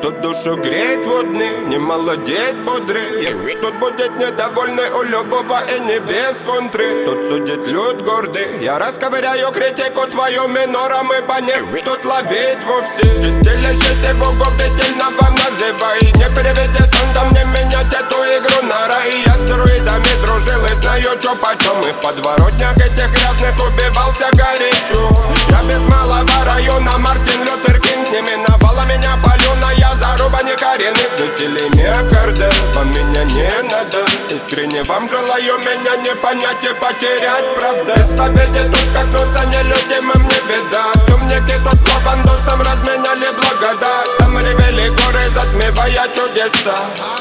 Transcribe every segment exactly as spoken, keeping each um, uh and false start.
Тут душу греет водный, не молодеет бодрый. Тут будет недовольный у любого и не без контры. Тут судит люд гордый, я расковыряю критику твою минором, ибо не тут ловить вовсе. Чистилище его губительного называй. Не переведи сандом, не менять эту игру на рай. Я с друидами дружил и знаю, чё почем. И в подворотнях этих грязных убивался горячо. Я без малого района Мартин Лютер Кинг. Не миновала меня палюная заруба некоренных жителей Миокарда. Вам меня не надо, искренне вам желаю меня не понять и потерять, правда. Исповеди тут как носа нелюдимым не беда. Темники тут лавандусом разменяли благодать. Там ревели горы, затмевая чудеса.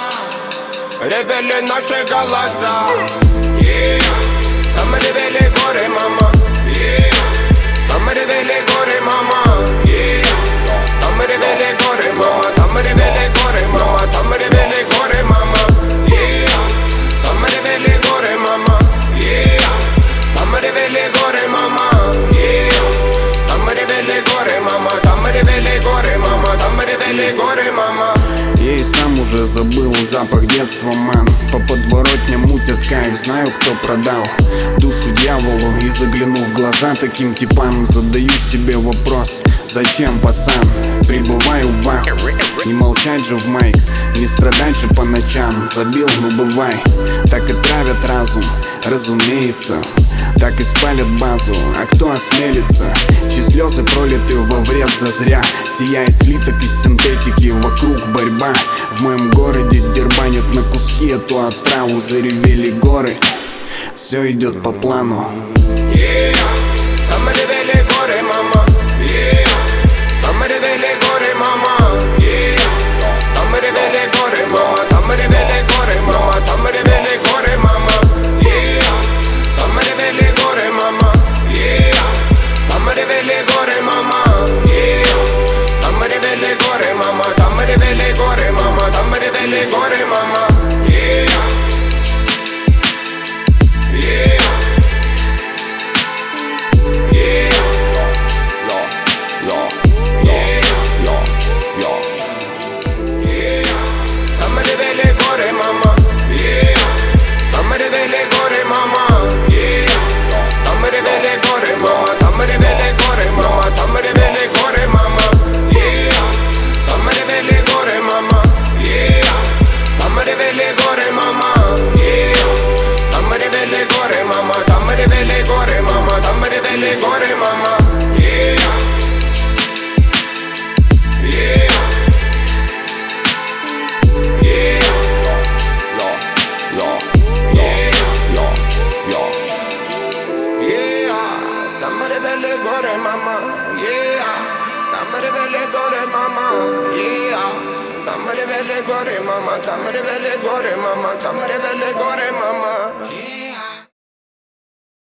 Ревели наши голоса. Yeah. Там ревели горы, мама. Yeah. Там ревели горы, мама. Yeah. Там ревели горы, мама. Там ревели горы, мама. Там ревели горы, мама. Yeah. Там ревели горы, мама. Yeah. Там ревели горы, мама. Yeah. Там ревели горы, мама. Там ревели горы, мама. Там ревели горы, мама. Я и сам уже забыл запах детства, мэн. По подворотням мутят кайф, знаю, кто продал душу дьяволу. И заглянув в глаза таким типам, задаю себе вопрос: зачем, пацан? Прибываю в аху, не молчать же в майк, не страдать же по ночам. Забил, ну бывай, так и травят разум, разумеется. Так и спалят базу, а кто осмелится? Чьи слезы пролиты во вред зазря. Сияет слиток из синтетики, вокруг борьба. В моем городе дербанят на куски эту отраву. Заревели горы, все идет по плану. Yeah. Там ревели горы, мама. Yeah. Там ревели горы, мама. Yeah. Там ревели горы, мама. Там ревели горы, мама. Там ревели горы, мама. Yeah. Там ревели горы, мама. Yeah. Там ревели горы, мама. Yeah. Там ревели горы, мама. Там ревели горы, мама. Там ревели горы, мама. Yeah. Yeah. Yeah. Yo, yo, yo, yo, yo. Yeah. Там ревели горы, мама. Yeah. Там ревели горы, мама. Yeah. Там ревели горы, мама. Там ревели горы, мама. Там ревели горы, мама. Yeah. Там ревели горы, мама. Yeah. Там ревели горы, мама. Yeah. Там ревели горы, мама. Там ревели горы, мама. Там ревели горы, мама. Yeah. Yeah. Yeah. Yo, yo, yeah, yo, yo. Yeah. Там ревели горы, мама. Yeah. Там ревели горы, мама. Yeah. Там ревели горы, мама. Там ревели горы, мама. Там ревели горы, мама. Yeah.